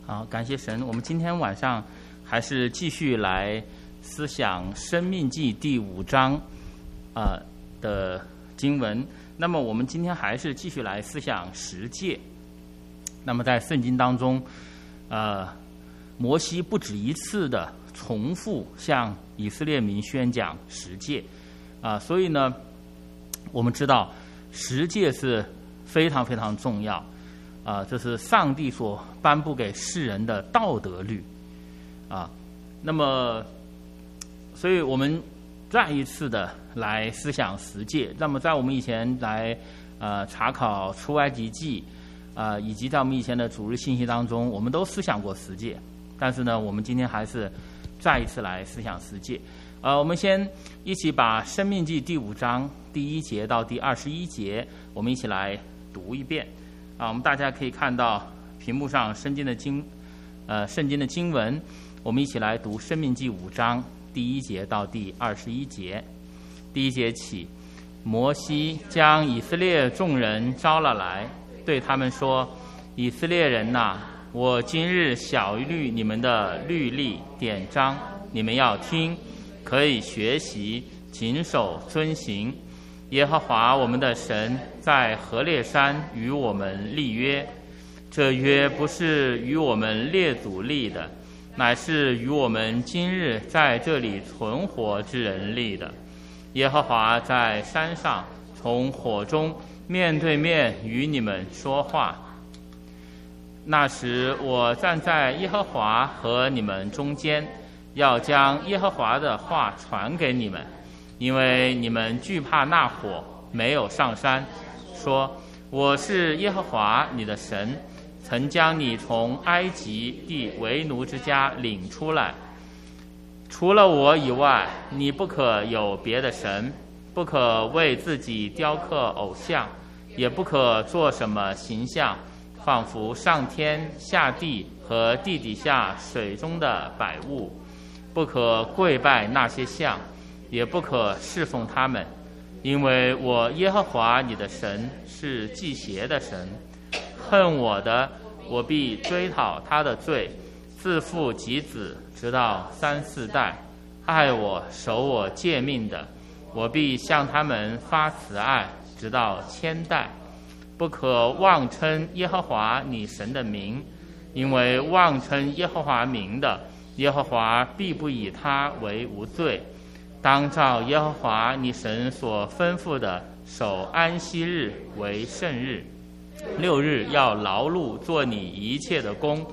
好，感谢神。我们今天晚上还是继续来思想《申命记》第5章的经文。那么我们今天还是继续来思想十诫。那么在圣经当中，摩西不止一次的重复向以色列民宣讲十诫所以呢，我们知道十诫是非常非常重要这是上帝所颁布给世人的道德律那么所以我们再一次的来思想十诫。那么在我们以前来查考出埃及记以及在我们以前的主日信息当中，我们都思想过十诫，但是呢，我们今天还是再一次来思想十诫。我们先一起把《申命记》第5章第1节到第21节，我们一起来读一遍我们大家可以看到屏幕上圣经的经文，我们一起来读《申命记》5章第1节到第21节。第1节起，摩西将以色列众人招了来，对他们说：以色列人哪，我今日晓谕你们的律例典章，你们要听，可以学习，谨守遵行。耶和华我们的神在何烈山与我们立约，这约不是与我们列祖立的，乃是与我们今日在这里存活之人立的。耶和华在山上从火中面对面与你们说话，那时我站在耶和华和你们中间，要将耶和华的话传给你们，因为你们惧怕那火，没有上山，说：我是耶和华你的神，曾将你从埃及地为奴之家领出来。除了我以外，你不可有别的神，不可为自己雕刻偶像，也不可做什么形象，仿佛上天下地和地底下水中的百物，不可跪拜那些像，也不可侍奉他们，因为我耶和华你的神是忌邪的神，恨我的，我必追讨他的罪，自父及子，直到3、4代；爱我守我诫命的，我必向他们发慈爱，直到1000代。不可妄称耶和华你神的名，因为妄称耶和华名的，耶和华必不以他为无罪。当照耶和华你神所吩咐的，守安息日为圣日，6日要劳碌做你一切的工，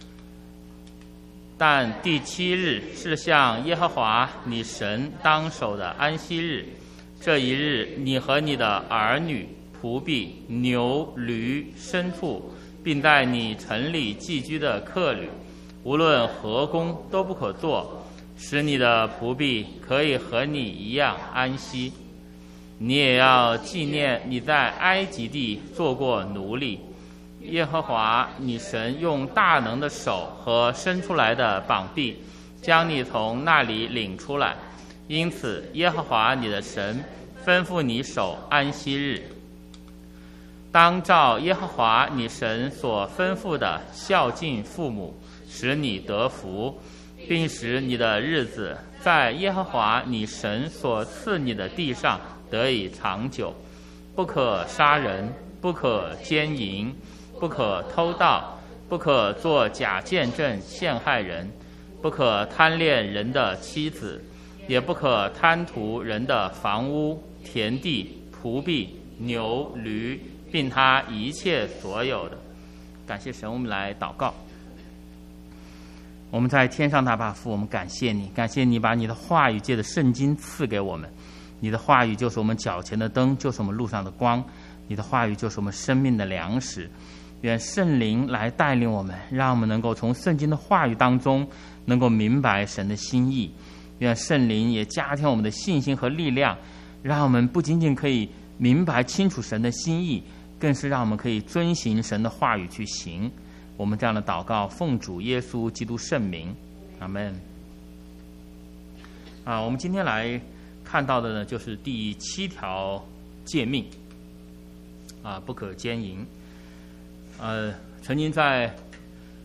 但第7日是向耶和华你神当守的安息日。这一日，你和你的儿女、仆婢、牛、驴、牲畜，并在你城里寄居的客旅，无论何工都不可做，使你的仆婢可以和你一样安息。你也要纪念你在埃及地做过奴隶，耶和华你神用大能的手和伸出来的膀臂将你从那里领出来，因此耶和华你的神吩咐你守安息日。当照耶和华你神所吩咐的孝敬父母，使你得福，并使你的日子在耶和华你神所赐你的地上得以长久。不可杀人，不可奸淫，不可偷盗，不可作假见证陷害人，不可贪恋人的妻子，也不可贪图人的房屋、田地、仆婢、牛、驴，并他一切所有的。感谢神，我们来祷告。我们在天上大爸父，我们感谢你，感谢你把你的话语借着圣经赐给我们。你的话语就是我们脚前的灯，就是我们路上的光，你的话语就是我们生命的粮食。愿圣灵来带领我们，让我们能够从圣经的话语当中能够明白神的心意。愿圣灵也加添我们的信心和力量，让我们不仅仅可以明白清楚神的心意，更是让我们可以遵行神的话语去行。我们这样的祷告奉主耶稣基督圣名，阿们。我们今天来看到的呢，就是第7条诫命不可奸淫。曾经在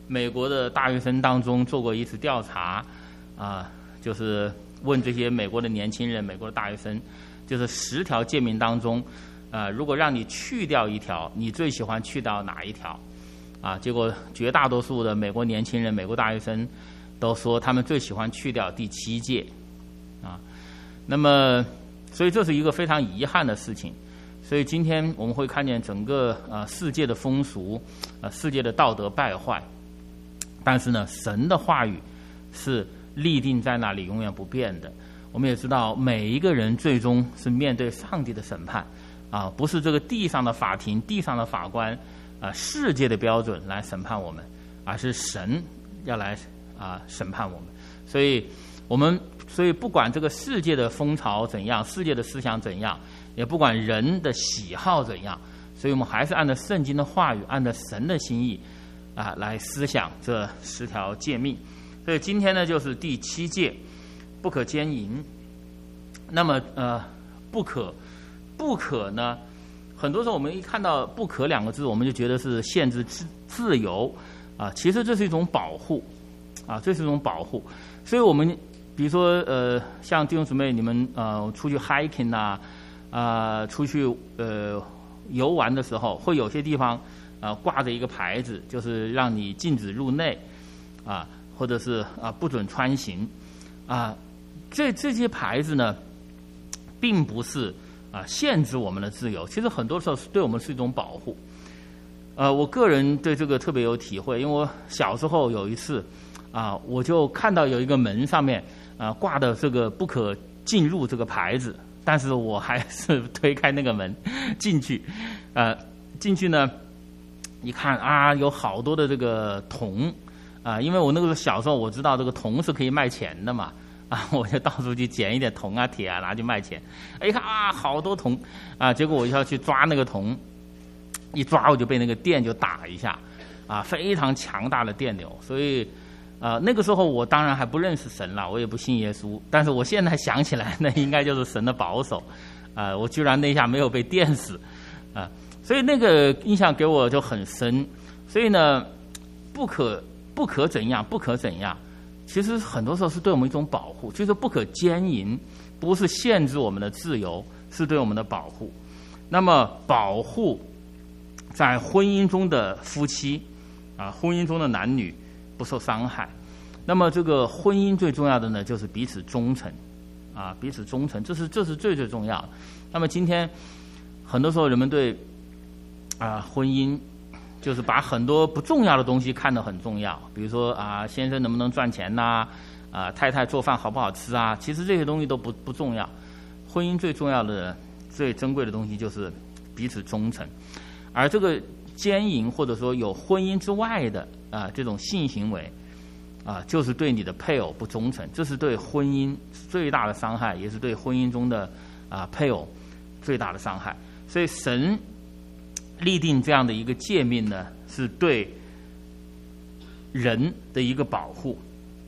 美国的大学生当中做过一次调查，就是问这些美国的年轻人、美国的大学生，就是10条诫命当中，如果让你去掉一条，你最喜欢去掉哪一条？结果绝大多数的美国年轻人、美国大学生都说他们最喜欢去掉第7诫，那么，所以这是一个非常遗憾的事情。所以今天我们会看见整个世界的风俗，世界的道德败坏，但是呢，神的话语是立定在那里，永远不变的。我们也知道，每一个人最终是面对上帝的审判，不是这个地上的法庭、地上的法官，世界的标准来审判我们，而是神要来审判我们。所以不管这个世界的风潮怎样，世界的思想怎样，也不管人的喜好怎样，所以我们还是按照圣经的话语，按照神的心意来思想这10条诫命。所以今天呢，就是第7诫，不可奸淫。那么不可呢，很多时候我们一看到不可2个字，我们就觉得是限制自由其实这是一种保护这是一种保护。所以我们比如说像弟兄姊妹，你们出去 hiking 出去游玩的时候，会有些地方挂着一个牌子，就是让你禁止入内或者是不准穿行这些牌子呢，并不是限制我们的自由，其实很多时候对我们是一种保护。我个人对这个特别有体会，因为我小时候有一次我就看到有一个门上面挂的这个不可进入这个牌子，但是我还是推开那个门进去。进去呢，一看有好多的这个铜因为我那个小时候我知道这个铜是可以卖钱的嘛我就到处去捡一点铜铁拿去卖钱。一看好多铜结果我就要去抓那个铜，一抓我就被那个电就打一下非常强大的电流。所以那个时候我当然还不认识神了，我也不信耶稣，但是我现在想起来，那应该就是神的保守我居然那下没有被电死所以那个印象给我就很深。所以呢，不可怎样，不可怎样，其实很多时候是对我们一种保护。就是不可奸淫，不是限制我们的自由，是对我们的保护。那么保护在婚姻中的夫妻婚姻中的男女不受伤害。那么这个婚姻最重要的呢，就是彼此忠诚彼此忠诚，这是最重要的。那么今天很多时候人们对婚姻就是把很多不重要的东西看得很重要，比如说先生能不能赚钱太太做饭好不好吃其实这些东西都不重要。婚姻最重要的、最珍贵的东西就是彼此忠诚。而这个奸淫或者说有婚姻之外的这种性行为就是对你的配偶不忠诚，这是对婚姻最大的伤害，也是对婚姻中的配偶最大的伤害。所以神立定这样的一个诫命呢，是对人的一个保护。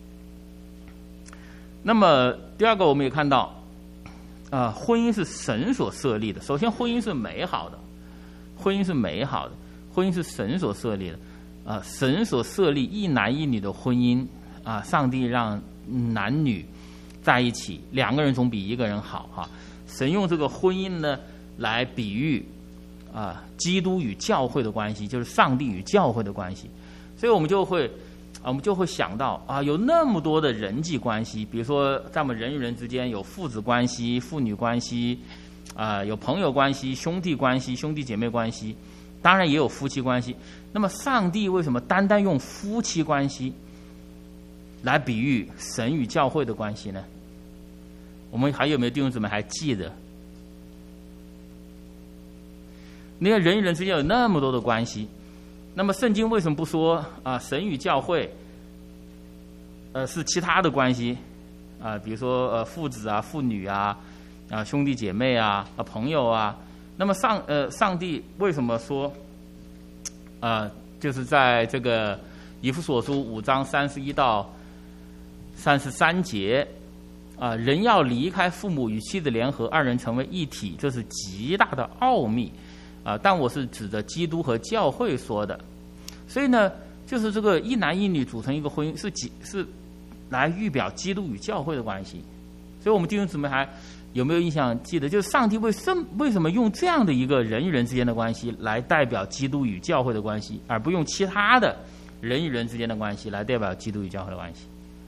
那么第二个，我们也看到婚姻是神所设立的。首先婚姻是美好的，婚姻是美好的，婚姻是神所设立的神所设立一男一女的婚姻上帝让男女在一起，2个人总比1个人好神用这个婚姻呢来比喻基督与教会的关系，就是上帝与教会的关系。所以我们就会想到有那么多的人际关系，比如说在我们人与人之间有父子关系、父女关系有朋友关系、兄弟关系、兄弟姐妹关系，当然也有夫妻关系。那么上帝为什么单单用夫妻关系来比喻神与教会的关系呢？我们还有没有弟兄姊妹还记得？你看人与人之间有那么多的关系，那么圣经为什么不说神与教会是其他的关系比如说父子父女兄弟姐妹朋友那么上帝为什么说就是在这个以弗所书5章31到33节人要离开父母与妻子联合，2人成为一体，这是极大的奥秘但我是指着基督和教会说的。所以呢， 就是这个一男一女组成一个婚姻是来预表基督与教会的关系。所以我们弟兄姊妹还有没有印象记得，就是上帝为什么用这样的一个人与人之间的关系来代表基督与教会的关系，而不用其他的人与人之间的关系来代表基督与教会的关系？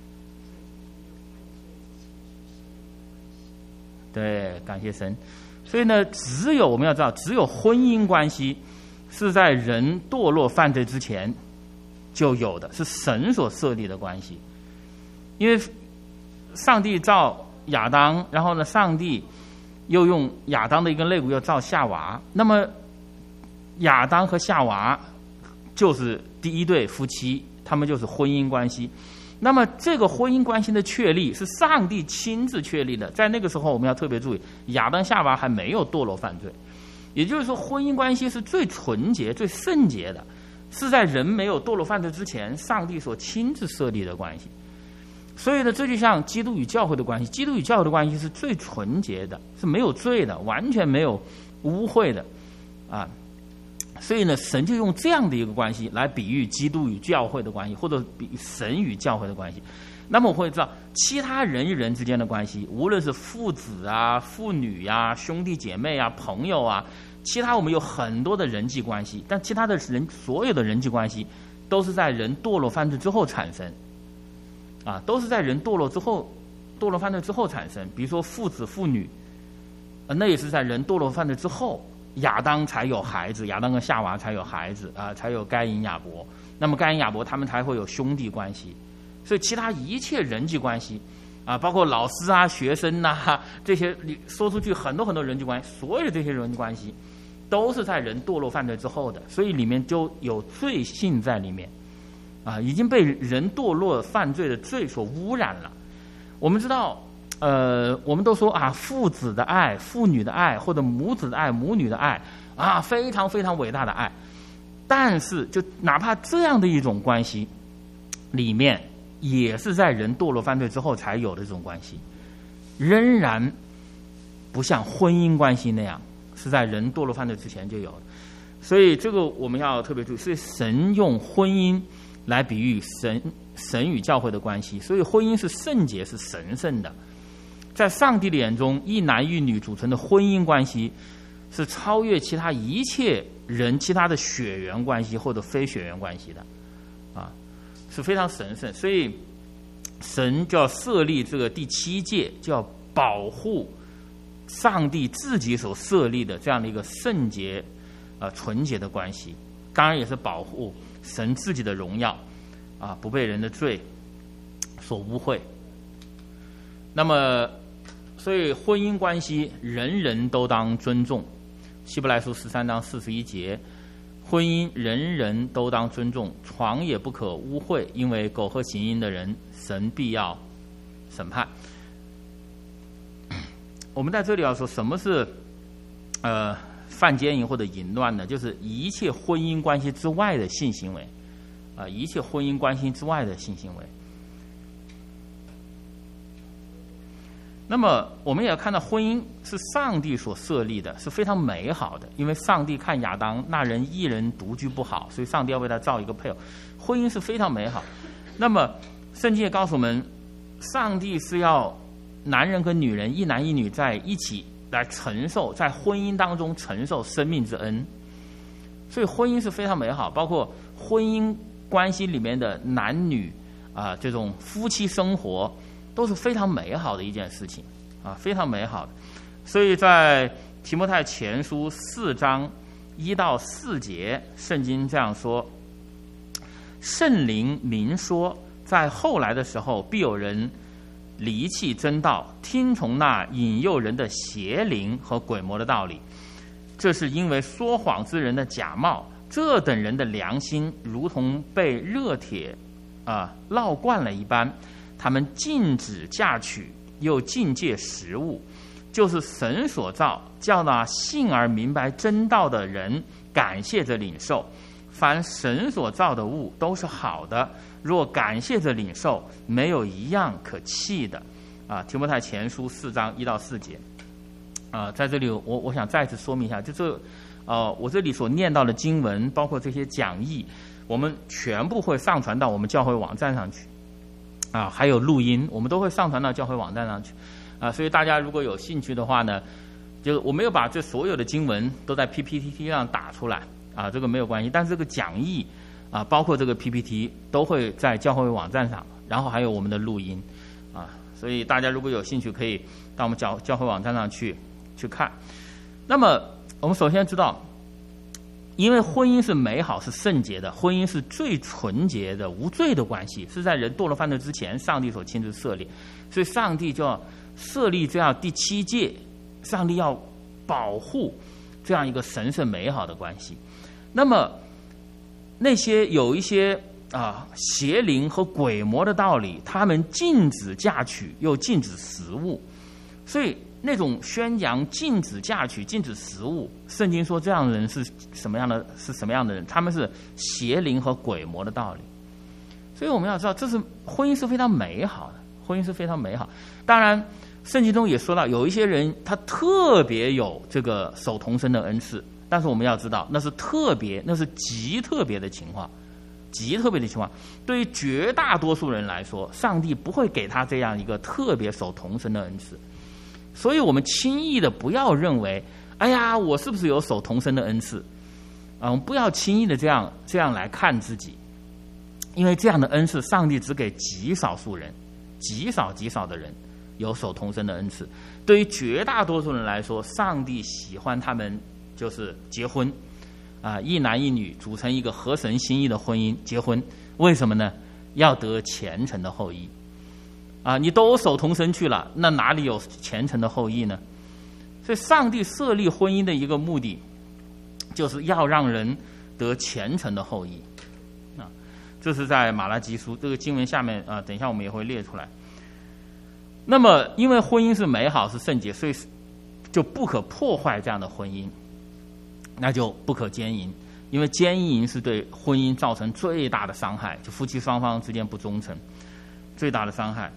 对，感谢神。所以呢，我们要知道，只有婚姻关系是在人堕落犯罪之前就有的，是神所设立的关系。因为上帝造亚当，然后呢，上帝又用亚当的一个肋骨又造夏娃，那么亚当和夏娃就是第一对夫妻，他们就是婚姻关系。那么这个婚姻关系的确立是上帝亲自确立的，在那个时候我们要特别注意，亚当夏娃还没有堕落犯罪，也就是说婚姻关系是最纯洁最圣洁的，是在人没有堕落犯罪之前上帝所亲自设立的关系。所以呢，这就像基督与教会的关系，基督与教会的关系是最纯洁的，是没有罪的，完全没有污秽的啊。所以呢，神就用这样的一个关系来比喻基督与教会的关系，或者比喻神与教会的关系。那么我会知道，其他人与人之间的关系，无论是父子啊、父女啊、兄弟姐妹啊、朋友啊，其他我们有很多的人际关系，但其他的人所有的人际关系都是在人堕落犯罪之后产生，啊，都是在人堕落犯罪之后产生。比如说父子父女，那也是在人堕落犯罪之后。亚当才有孩子，亚当跟夏娃才有孩子啊，才有该隐亚伯。那么该隐亚伯他们才会有兄弟关系。所以其他一切人际关系啊，包括老师啊、学生呐、这些，你说出去很多很多人际关系，所有的这些人际关系都是在人堕落犯罪之后的，所以里面就有罪性在里面啊，已经被人堕落犯罪的罪所污染了。我们知道。我们都说啊，父子的爱、父女的爱，或者母子的爱、母女的爱啊，非常非常伟大的爱。但是，就哪怕这样的一种关系，里面也是在人堕落犯罪之后才有的这种关系，仍然不像婚姻关系那样是在人堕落犯罪之前就有的。所以，这个我们要特别注意。所以，神用婚姻来比喻神与教会的关系，所以婚姻是圣洁、是神圣的。在上帝的眼中，一男一女组成的婚姻关系是超越其他一切人其他的血缘关系或者非血缘关系的，啊，是非常神圣。所以神就要设立这个第7诫，就要保护上帝自己所设立的这样的一个圣洁、纯洁的关系，当然也是保护神自己的荣耀，啊，不被人的罪所污秽。那么，所以婚姻关系人人都当尊重。希伯来书13章41节，婚姻人人都当尊重，床也不可污秽，因为苟合行淫的人，神必要审判。我们在这里要说什么是犯奸淫或者淫乱呢？就是一切婚姻关系之外的性行为，一切婚姻关系之外的性行为。那么我们也要看到，婚姻是上帝所设立的，是非常美好的。因为上帝看亚当那人一人独居不好，所以上帝要为他造一个配偶。婚姻是非常美好。那么圣经也告诉我们，上帝是要男人跟女人一男一女在一起来承受，在婚姻当中承受生命之恩。所以婚姻是非常美好，包括婚姻关系里面的男女这种夫妻生活都是非常美好的一件事情啊，非常美好的。所以在提摩太前书4章1到4节，圣经这样说：圣灵明说，在后来的时候，必有人离弃真道，听从那引诱人的邪灵和鬼魔的道理。这是因为说谎之人的假冒，这等人的良心如同被热铁烙惯了一般。他们禁止嫁娶，又禁戒食物，就是神所造，叫那信而明白真道的人感谢着领受。凡神所造的物都是好的，若感谢着领受，没有一样可弃的。提摩太前书4章1到4节。在这里我想再次说明一下，就这我这里所念到的经文，包括这些讲义，我们全部会上传到我们教会网站上去，还有录音，我们都会上传到教会网站上去，所以大家如果有兴趣的话呢，就是我没有把这所有的经文都在 PPT 上打出来，这个没有关系，但是这个讲义包括这个 PPT 都会在教会网站上，然后还有我们的录音，所以大家如果有兴趣，可以到我们教会网站上去看。那么我们首先知道，因为婚姻是美好、是圣洁的，婚姻是最纯洁的、无罪的关系，是在人堕落犯罪之前，上帝所亲自设立，所以上帝就要设立这样第7诫，上帝要保护这样一个神圣美好的关系。那么那些有一些邪灵和鬼魔的道理，他们禁止嫁娶，又禁止食物，所以那种宣扬禁止嫁娶、禁止食物，圣经说这样的人是什么样的？是什么样的人？他们是邪灵和鬼魔的道理。所以我们要知道，这是婚姻是非常美好的，婚姻是非常美好。当然，圣经中也说到，有一些人他特别有这个守童身的恩赐，但是我们要知道，那是特别，那是极特别的情况。极特别的情况，对于绝大多数人来说，上帝不会给他这样一个特别守童身的恩赐。所以我们轻易的不要认为，哎呀，我是不是有守童身的恩赐？我们不要轻易的这样来看自己，因为这样的恩赐，上帝只给极少数人，极少的人有守童身的恩赐。对于绝大多数人来说，上帝喜欢他们就是结婚。一男一女组成一个合神心意的婚姻，结婚，为什么呢？要得虔诚的后裔。你都守童身去了，那哪里有虔诚的后裔呢？所以上帝设立婚姻的一个目的，就是要让人得虔诚的后裔。这是在马拉基书这个经文下面等一下我们也会列出来。那么因为婚姻是美好是圣洁，所以就不可破坏这样的婚姻，那就不可奸淫，因为奸淫是对婚姻造成最大的伤害，就夫妻双方之间不忠诚，最大的伤害。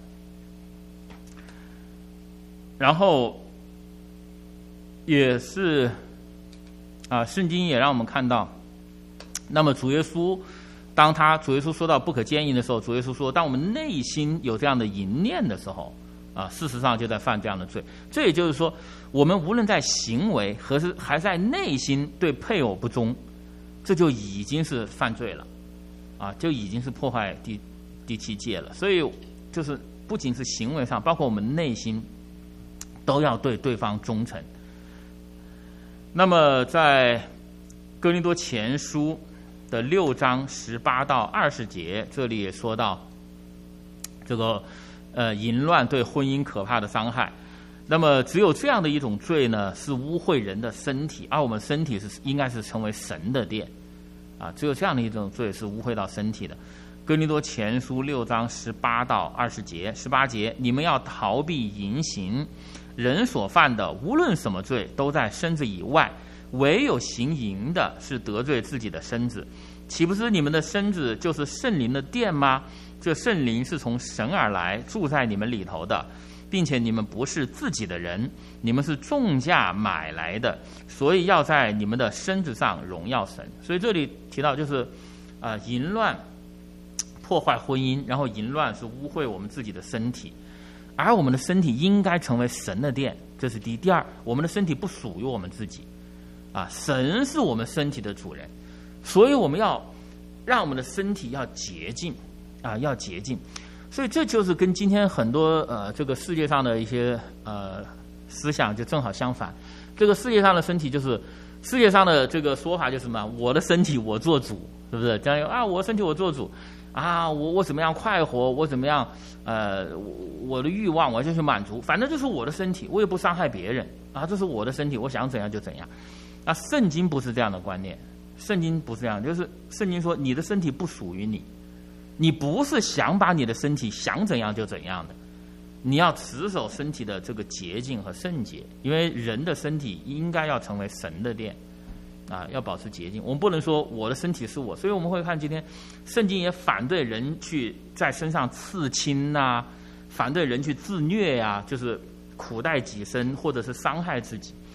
然后也是圣经也让我们看到，那么主耶稣说到不可奸淫的时候，主耶稣说，当我们内心有这样的淫念的时候，事实上就在犯这样的罪。这也就是说，我们无论在行为还在内心对配偶不忠，这就已经是犯罪了，就已经是破坏第7诫了。所以就是不仅是行为上，包括我们内心都要对对方忠诚。那么在哥林多前书的6章18到20节，这里也说到这个淫乱对婚姻可怕的伤害。那么只有这样的一种罪呢，是污秽人的身体，而我们身体应该是成为神的殿，只有这样的一种罪是污秽到身体的。哥林多前书6章18到20节，18节，你们要逃避淫行，人所犯的无论什么罪都在身子以外，唯有行淫的是得罪自己的身子。岂不是你们的身子就是圣灵的殿吗？这圣灵是从神而来，住在你们里头的，并且你们不是自己的人，你们是重价买来的，所以要在你们的身子上荣耀神。所以这里提到就是淫乱破坏婚姻，然后淫乱是污秽我们自己的身体，而我们的身体应该成为神的殿，这是第一。第二，我们的身体不属于我们自己，神是我们身体的主人，所以我们要让我们的身体要洁净，要洁净。所以这就是跟今天很多这个世界上的一些思想就正好相反。这个世界上的身体就是世界上的这个说法就是什么？我的身体我做主，是不是？这样我的身体我做主。我怎么样快活，我怎么样我的欲望我就去满足，反正就是我的身体，我也不伤害别人这是我的身体，我想怎样就怎样。圣经不是这样的观念，圣经不是这样，就是圣经说你的身体不属于你，你不是想把你的身体想怎样就怎样的，你要持守身体的这个洁净和圣洁，因为人的身体应该要成为神的殿要保持洁净。我们不能说我的身体是我，所以我们会看今天圣经也反对人去在身上刺青反对人去自虐就是苦待己身或者是伤害自己。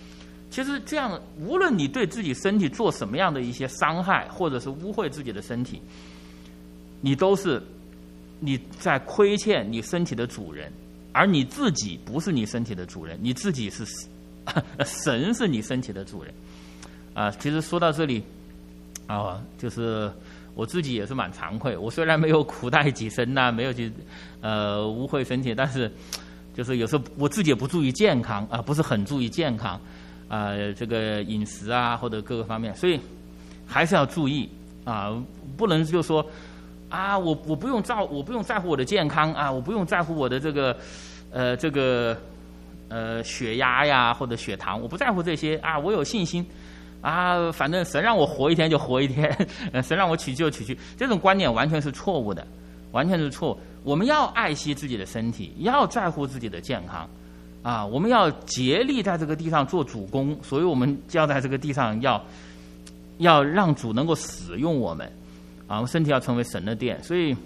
其实这样，无论你对自己身体做什么样的一些伤害，或者是污秽自己的身体，你都是你在亏欠你身体的主人，而你自己不是你身体的主人，你自己是神是你身体的主人。其实说到这里就是我自己也是蛮惭愧，我虽然没有苦待己身呐，没有去污秽身体，但是就是有时候我自己也不注意健康不是很注意健康这个饮食或者各个方面，所以还是要注意不能就说我不用在乎我的健康我不用在乎我的这个血压呀或者血糖，我不在乎这些我有信心反正神让我活一天就活一天，神让我取就取去，这种观念完全是错误的，完全是错误。我们要爱惜自己的身体，要在乎自己的健康我们要竭力在这个地上做主工，所以我们要在这个地上要让主能够使用我们我们身体要成为神的殿。所以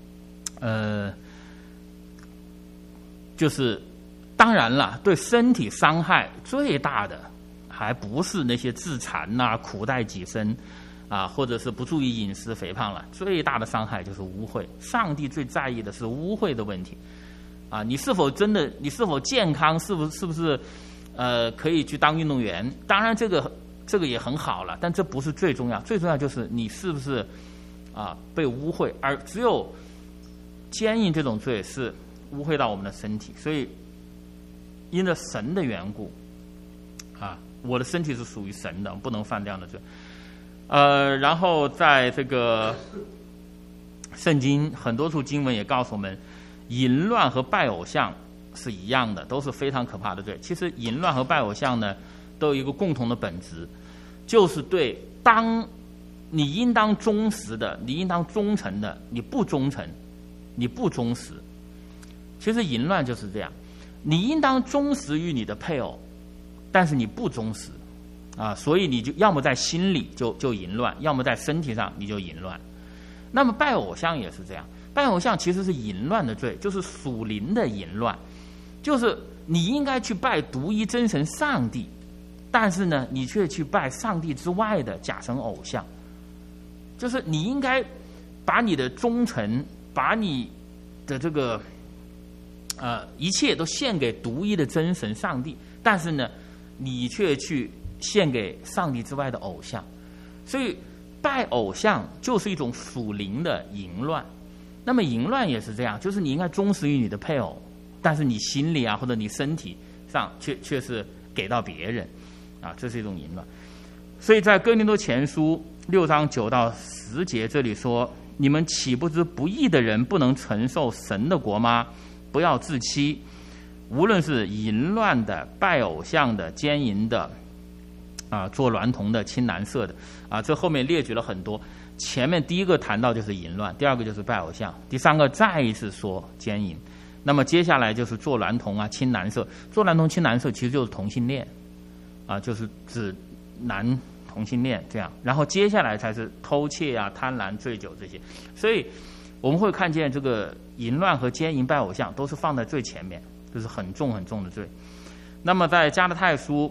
就是当然了，对身体伤害最大的还不是那些自残苦待己身或者是不注意饮食肥胖了，最大的伤害就是污秽。上帝最在意的是污秽的问题你是否健康，是不是可以去当运动员？当然这个也很好了，但这不是最重要，最重要就是你是不是被污秽，而只有奸淫这种罪是污秽到我们的身体。所以因着神的缘故我的身体是属于神的，不能犯这样的罪。然后在这个圣经很多处经文也告诉我们，淫乱和拜偶像是一样的，都是非常可怕的罪。其实淫乱和拜偶像呢，都有一个共同的本质，就是对你应当忠实的，你应当忠诚的，你不忠诚，你不忠实。其实淫乱就是这样，你应当忠实于你的配偶，但是你不忠实所以你就要么在心里就淫乱，要么在身体上你就淫乱。那么拜偶像也是这样，拜偶像其实是淫乱的罪，就是属灵的淫乱，就是你应该去拜独一真神上帝，但是呢你却去拜上帝之外的假神偶像。就是你应该把你的忠诚，把你的这个一切都献给独一的真神上帝，但是呢你却去献给上帝之外的偶像。所以拜偶像就是一种属灵的淫乱。那么淫乱也是这样，就是你应该忠实于你的配偶，但是你心里或者你身体上却是给到别人这是一种淫乱。所以在哥林多前书6章9到10节这里说，你们岂不知不义的人不能承受神的国吗？不要自欺，无论是淫乱的、拜偶像的、奸淫的做娈童的、亲男色的这后面列举了很多。前面第一个谈到就是淫乱，第二个就是拜偶像，第三个再一次说奸淫。那么接下来就是做娈童亲男色。做娈童、亲男色其实就是同性恋就是指男同性恋这样。然后接下来才是偷窃贪婪、醉酒这些。所以我们会看见这个淫乱和奸淫、拜偶像都是放在最前面，就是很重很重的罪。那么在加拉太书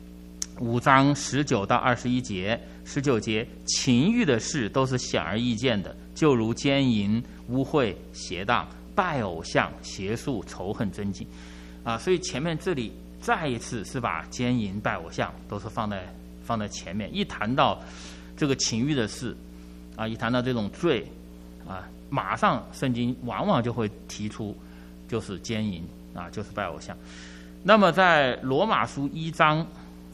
5章19到21节、19节，情欲的事都是显而易见的，就如奸淫、污秽、邪荡、拜偶像、邪术、仇恨、争竞所以前面这里再一次是把奸淫、拜偶像都是放在前面。一谈到这个情欲的事一谈到这种罪马上圣经往往就会提出就是奸淫就是拜偶像。那么在罗马书1章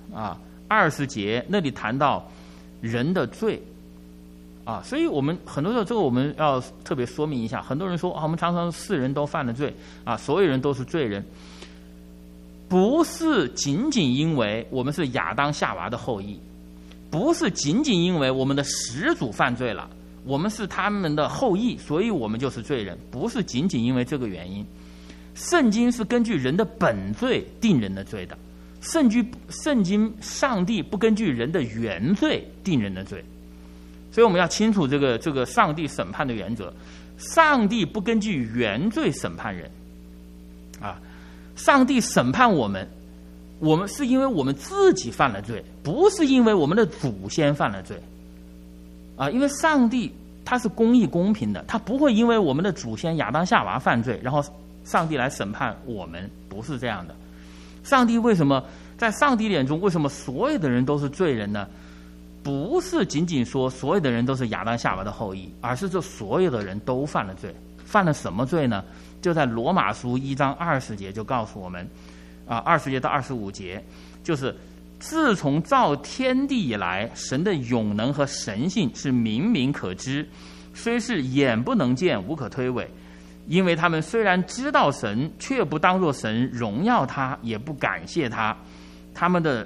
20节那里谈到人的罪所以我们很多时候这个我们要特别说明一下。很多人说我们常常世人都犯了罪所有人都是罪人，不是仅仅因为我们是亚当夏娃的后裔，不是仅仅因为我们的始祖犯罪了，我们是他们的后裔，所以我们就是罪人，不是仅仅因为这个原因。圣经是根据人的本罪定人的罪的，圣经上帝不根据人的原罪定人的罪。所以我们要清楚这个上帝审判的原则，上帝不根据原罪审判人上帝审判我们我们是因为我们自己犯了罪，不是因为我们的祖先犯了罪因为上帝他是公义公平的，他不会因为我们的祖先亚当夏娃犯罪，然后上帝来审判我们，不是这样的。上帝为什么在上帝眼中，为什么所有的人都是罪人呢？不是仅仅说所有的人都是亚当夏娃的后裔，而是这所有的人都犯了罪。犯了什么罪呢？就在罗马书1章20节就告诉我们20节到25节，就是自从造天地以来，神的永能和神性是明明可知，虽是眼不能见，无可推诿。因为他们虽然知道神，却不当作神荣耀他，也不感谢他，他们的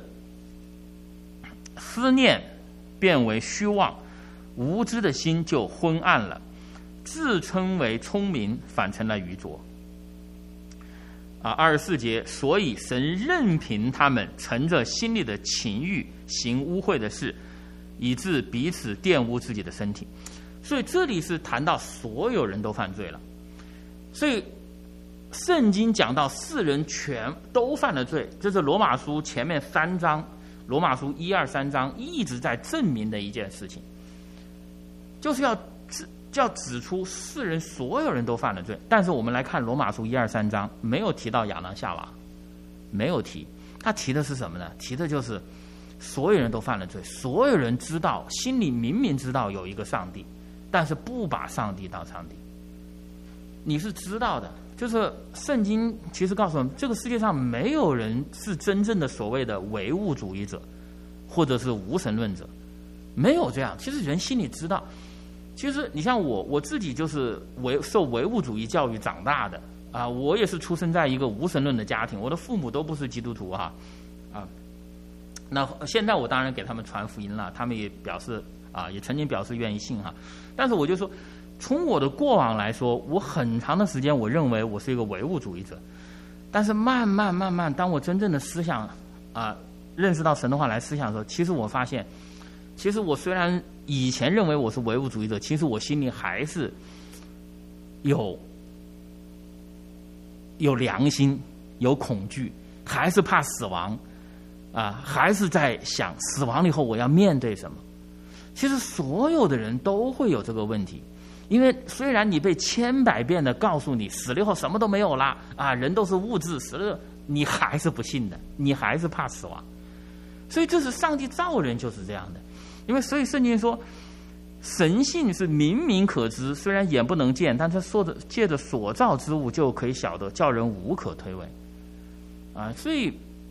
思念变为虚妄，无知的心就昏暗了，自称为聪明，反成了愚拙。24节，所以神任凭他们乘着心里的情欲行污秽的事，以致彼此玷污自己的身体。所以这里是谈到所有人都犯罪了。所以圣经讲到世人全都犯了罪，这是罗马书前面3章，罗马书1、2、3章一直在证明的一件事情，就是要指出世人所有人都犯了罪。但是我们来看罗马书1、2、3章，没有提到亚当夏娃，没有提。他提的是什么呢？提的就是所有人都犯了罪，所有人知道，心里明明知道有一个上帝，但是不把上帝当上帝。你是知道的，就是圣经其实告诉我们，这个世界上没有人是真正的所谓的唯物主义者，或者是无神论者，没有这样。其实人心里知道。其实你像我自己就是受唯物主义教育长大的我也是出生在一个无神论的家庭，我的父母都不是基督徒那现在我当然给他们传福音了，他们也表示也曾经表示愿意信但是我就说，从我的过往来说，我很长的时间我认为我是一个唯物主义者，但是慢慢当我真正的思想认识到神的话来思想的时候，其实我发现，其实我虽然以前认为我是唯物主义者，其实我心里还是有良心，有恐惧，还是怕死亡还是在想死亡了以后我要面对什么。其实所有的人都会有这个问题，因为虽然你被千百遍的告诉你死了以后什么都没有了人都是物质，死了你还是不信的，你还是怕死亡。所以这是上帝造人就是这样的。因为所以圣经说神性是明明可知，虽然眼不能见，但他说的借着所造之物就可以晓得，叫人无可推诿所以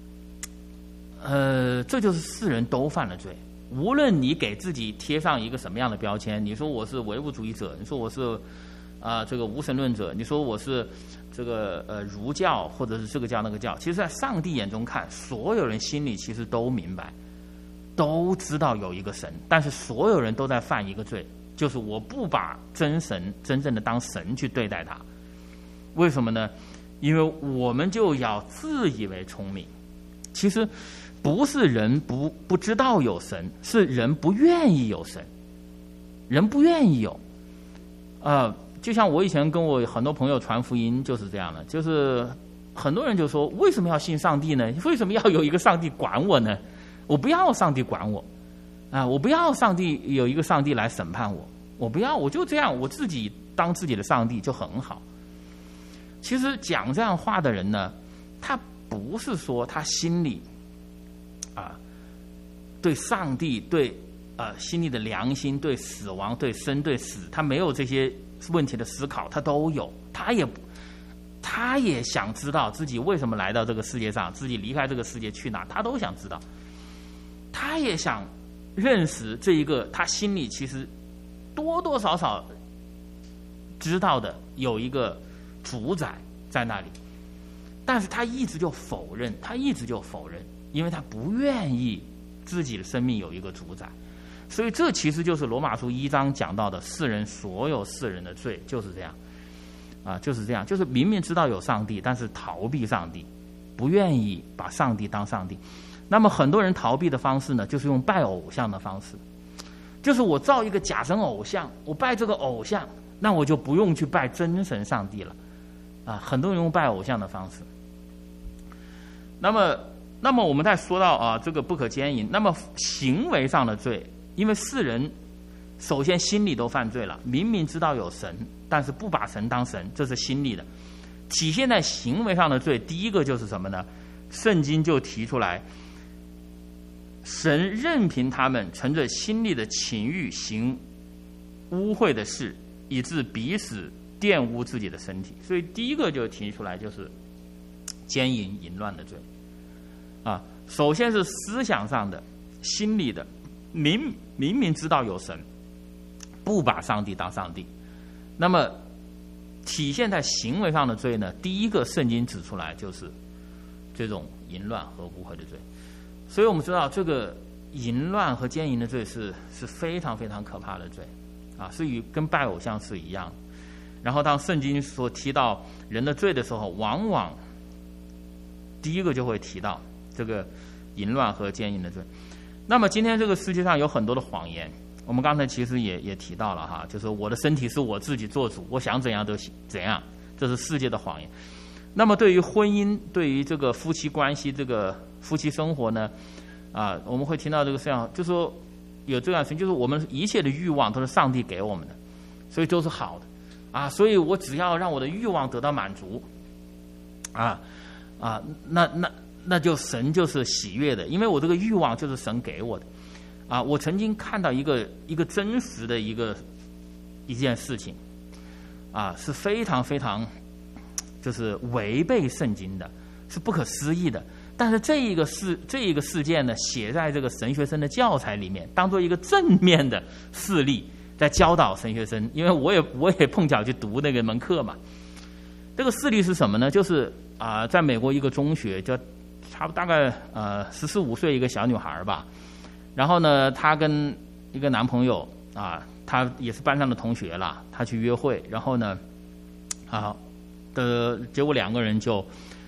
这就是世人都犯了罪。无论你给自己贴上一个什么样的标签，你说我是唯物主义者，你说我是这个无神论者，你说我是这个儒教或者是这个教那个教，其实在上帝眼中看，所有人心里其实都明白，都知道有一个神，但是所有人都在犯一个罪，就是我不把真神真正的当神去对待他。为什么呢？因为我们就要自以为聪明，其实不是人不知道有神，是人不愿意有神，人不愿意有就像我以前跟我很多朋友传福音就是这样的，就是很多人就说为什么要信上帝呢？为什么要有一个上帝管我呢？我不要上帝管我我不要上帝有一个上帝来审判我，我不要，我就这样我自己当自己的上帝就很好。其实讲这样话的人呢，他不是说他心里对上帝对心里的良心，对死亡，对生对死，他没有这些问题的思考，他都有，他也想知道自己为什么来到这个世界上，自己离开这个世界去哪，他都想知道。他也想认识这一个他心里其实多多少少知道的有一个主宰在那里，但是他一直就否认，因为他不愿意自己的生命有一个主宰。所以这其实就是罗马书1章讲到的所有世人的罪就是这样就是这样，就是明明知道有上帝，但是逃避上帝，不愿意把上帝当上帝。那么很多人逃避的方式呢，就是用拜偶像的方式，就是我造一个假神偶像，我拜这个偶像，那我就不用去拜真神上帝了很多人用拜偶像的方式。那么那么我们再说到这个不可奸淫，那么行为上的罪，因为世人首先心里都犯罪了，明明知道有神，但是不把神当神，这是心里的。体现在行为上的罪，第一个就是什么呢？圣经就提出来，神任凭他们存着心里的情欲行污秽的事，以致彼此玷污自己的身体。所以第一个就提出来就是奸淫淫乱的罪啊。首先是思想上的、心里的，明明知道有神，不把上帝当上帝。那么体现在行为上的罪呢，第一个圣经指出来就是这种淫乱和污秽的罪。所以我们知道这个淫乱和奸淫的罪是非常非常可怕的罪啊，是跟拜偶像是一样。然后当圣经所提到人的罪的时候，往往第一个就会提到这个淫乱和奸淫的罪。那么今天这个世界上有很多的谎言，我们刚才其实也提到了哈，就是我的身体是我自己做主，我想怎样都怎样，这是世界的谎言。那么对于婚姻，对于这个夫妻关系，这个夫妻生活呢，我们会听到这个这样，就说有这样的事情，就是我们一切的欲望都是上帝给我们的，所以都是好的啊，所以我只要让我的欲望得到满足，那就神就是喜悦的，因为我这个欲望就是神给我的啊。我曾经看到一个真实的一件事情啊，是非常非常就是违背圣经的，是不可思议的。但是这一个事件呢，写在这个神学生的教材里面，当做一个正面的事例，在教导神学生。因为我也碰巧去读那个门课嘛。这个事例是什么呢？就是在美国一个中学，大概14、15岁一个小女孩吧。然后呢，她跟一个男朋友她也是班上的同学啦，她去约会，然后呢结果两个人就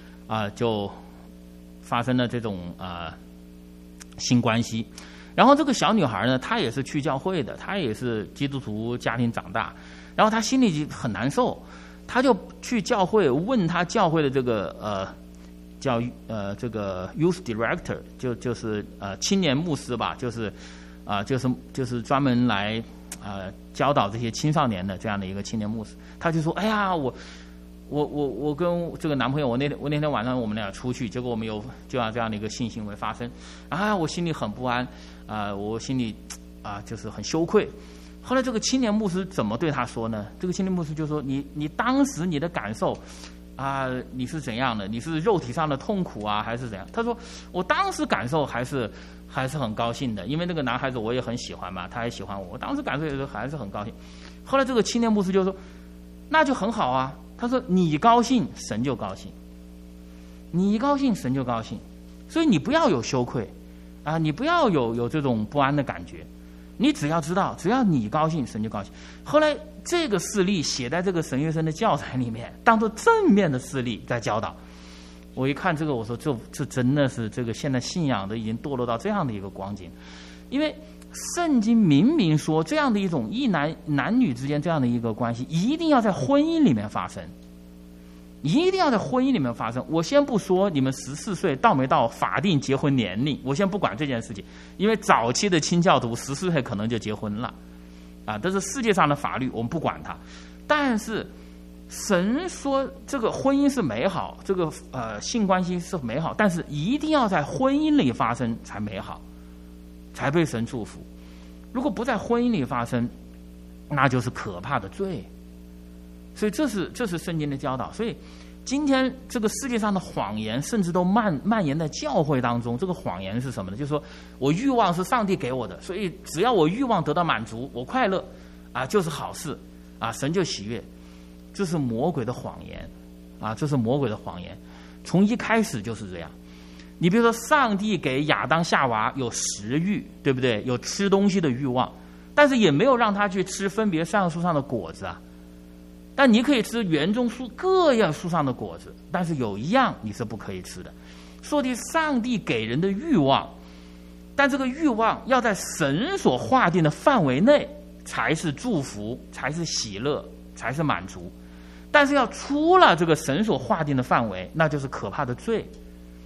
发生了这种性关系。然后这个小女孩呢，她也是去教会的，她也是基督徒家庭长大，然后她心里就很难受，她就去教会问她教会的这个这个 youth director， 就是青年牧师吧，就是专门来教导这些青少年的这样的一个青年牧师。他就说：“哎呀，我跟这个男朋友，我那天晚上我们俩出去，结果我们有这样的一个性行为发生我心里很不安我心里就是很羞愧。”后来这个青年牧师怎么对他说呢？这个青年牧师就说：“你当时你的感受你是怎样的？你是肉体上的痛苦还是怎样？”他说：“我当时感受还是很高兴的，因为那个男孩子我也很喜欢嘛，他也喜欢我，我当时感受也是还是很高兴。”后来这个青年牧师就说：“那就很好啊。”他说：“你高兴，神就高兴；你高兴，神就高兴。所以你不要有羞愧你不要有这种不安的感觉。你只要知道，只要你高兴，神就高兴。”后来这个事例写在这个神学生的教材里面，当作正面的事例在教导。我一看这个，我说这真的是这个现在信仰都已经堕落到这样的一个光景。因为圣经明明说，这样的一种男女之间这样的一个关系，一定要在婚姻里面发生，一定要在婚姻里面发生。我先不说你们14岁到没到法定结婚年龄，我先不管这件事情，因为早期的清教徒14岁可能就结婚了这是世界上的法律，我们不管它。但是神说这个婚姻是美好，这个性关系是美好，但是一定要在婚姻里发生才美好，才被神祝福。如果不在婚姻里发生，那就是可怕的罪。所以这是圣经的教导。所以今天这个世界上的谎言，甚至都蔓延在教会当中。这个谎言是什么呢？就是说我欲望是上帝给我的，所以只要我欲望得到满足，我快乐就是好事神就喜悦。这是魔鬼的谎言这是魔鬼的谎言，从一开始就是这样。你比如说，上帝给亚当夏娃有食欲，对不对？有吃东西的欲望，但是也没有让他去吃分别善恶树上的果子但你可以吃园中各样树上的果子，但是有一样你是不可以吃的。说的上帝给人的欲望，但这个欲望要在神所划定的范围内才是祝福，才是喜乐，才是满足。但是要出了这个神所划定的范围，那就是可怕的罪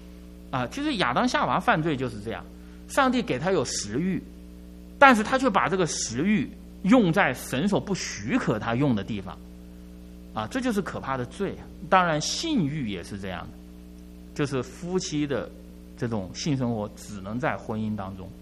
其实亚当夏娃犯罪就是这样，上帝给他有食欲，但是他却把这个食欲用在神所不许可他用的地方，这就是可怕的罪。当然性欲也是这样的，就是夫妻的这种性生活只能在婚姻当中。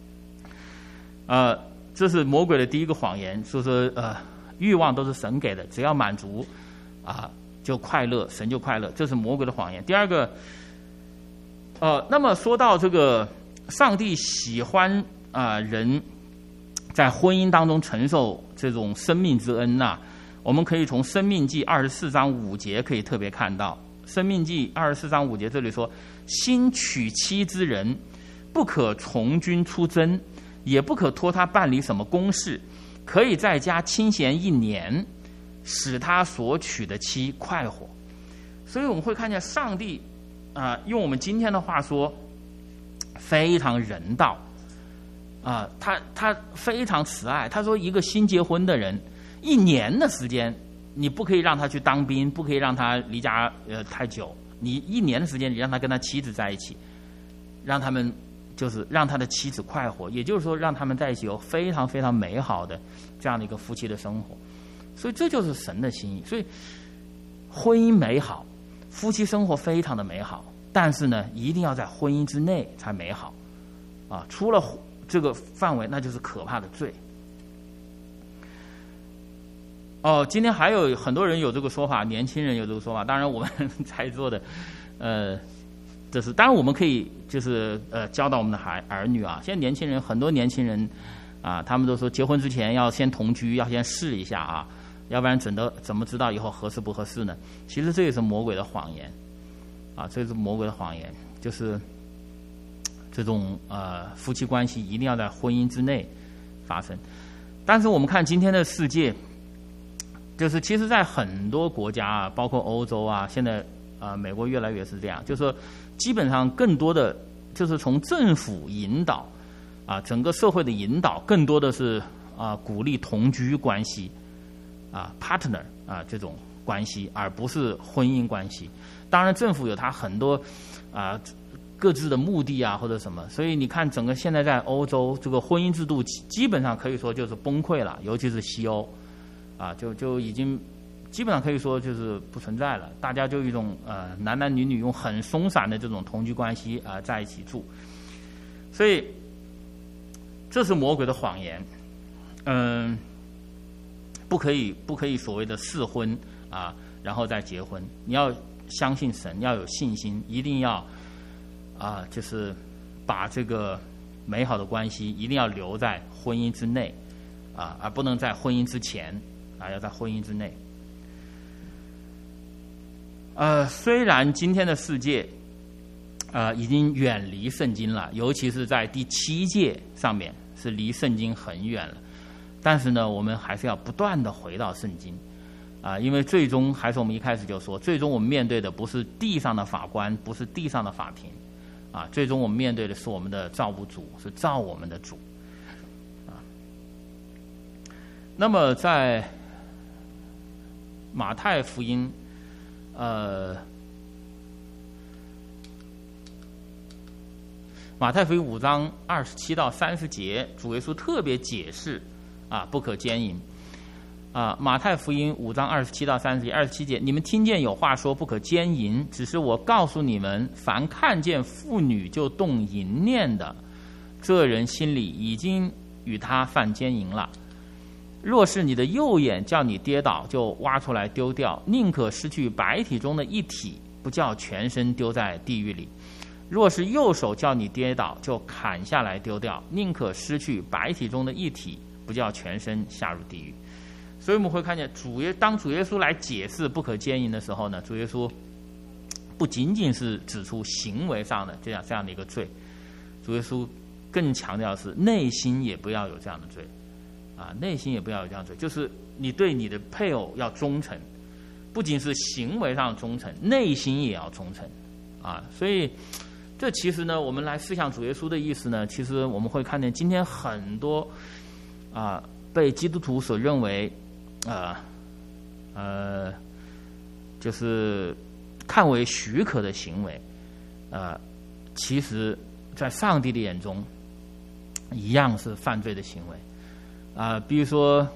这是魔鬼的第一个谎言，说欲望都是神给的，只要满足就快乐，神就快乐，这是魔鬼的谎言。第二个，那么说到这个上帝喜欢人在婚姻当中承受这种生命之恩我们可以从申命记24章5节可以特别看到，申命记24章5节这里说，新娶妻之人不可从军出征，也不可托他办理什么公事，可以在家清闲1年，使他所娶的妻快活。所以我们会看见上帝用我们今天的话说非常人道他非常慈爱。他说一个新结婚的人1年的时间，你不可以让他去当兵，不可以让他离家太久，你1年的时间你让他跟他妻子在一起，让他们就是让他的妻子快活，也就是说让他们在一起有非常非常美好的这样的一个夫妻的生活。所以这就是神的心意。所以婚姻美好，夫妻生活非常的美好，但是呢一定要在婚姻之内才美好出了这个范围那就是可怕的罪。今天还有很多人有这个说法，年轻人有这个说法，当然我们在座的就是当然我们可以就是教导我们的儿女现在年轻人很多年轻人他们都说结婚之前要先同居，要先试一下要不然怎么知道以后合适不合适呢？其实这也是魔鬼的谎言这是魔鬼的谎言，就是这种夫妻关系一定要在婚姻之内发生。但是我们看今天的世界，就是其实在很多国家包括欧洲现在美国越来越是这样，就是说基本上更多的就是从政府引导整个社会的引导更多的是鼓励同居关系partner 这种关系，而不是婚姻关系。当然政府有它很多各自的目的或者什么，所以你看整个现在在欧洲这个婚姻制度基本上可以说就是崩溃了，尤其是西欧就已经基本上可以说就是不存在了，大家就一种男男女女用很松散的这种同居关系在一起住。所以这是魔鬼的谎言。不可以所谓的试婚然后再结婚，你要相信神，要有信心，一定要就是把这个美好的关系一定要留在婚姻之内而不能在婚姻之前要在婚姻之内。虽然今天的世界已经远离圣经了，尤其是在第7诫上面是离圣经很远了，但是呢我们还是要不断的回到圣经因为最终还是我们一开始就说，最终我们面对的不是地上的法官，不是地上的法庭最终我们面对的是我们的造物主，是造我们的主那么在马太福音马太福音5章27到30节，主耶稣特别解释不可奸淫马太福音5章27到30节，27节，你们听见有话说不可奸淫，只是我告诉你们，凡看见妇女就动淫念的，这人心里已经与他犯奸淫了。若是你的右眼叫你跌倒，就挖出来丢掉，宁可失去百体中的一体，不叫全身丢在地狱里。若是右手叫你跌倒，就砍下来丢掉，宁可失去百体中的一体，不叫全身下入地狱。所以我们会看见当主耶稣来解释不可奸淫的时候呢，主耶稣不仅仅是指出行为上的这样的一个罪，主耶稣更强调的是内心也不要有这样的罪内心也不要有这样的罪，就是你对你的配偶要忠诚，不仅是行为上忠诚，内心也要忠诚所以这其实呢，我们来思想主耶稣的意思呢，其实我们会看见今天很多被基督徒所认为就是看为许可的行为其实在上帝的眼中一样是犯罪的行为比如说